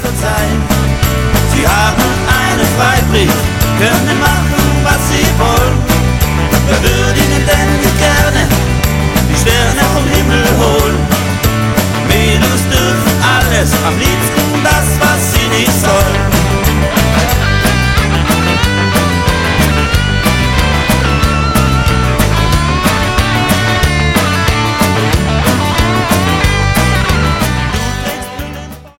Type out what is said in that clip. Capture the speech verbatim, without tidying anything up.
kurz ein. Sie haben einen Freibrief, können machen, was sie wollen. Wir würden ihnen denn gerne die Sterne vom Himmel holen. Mädels dürfen alles, am liebsten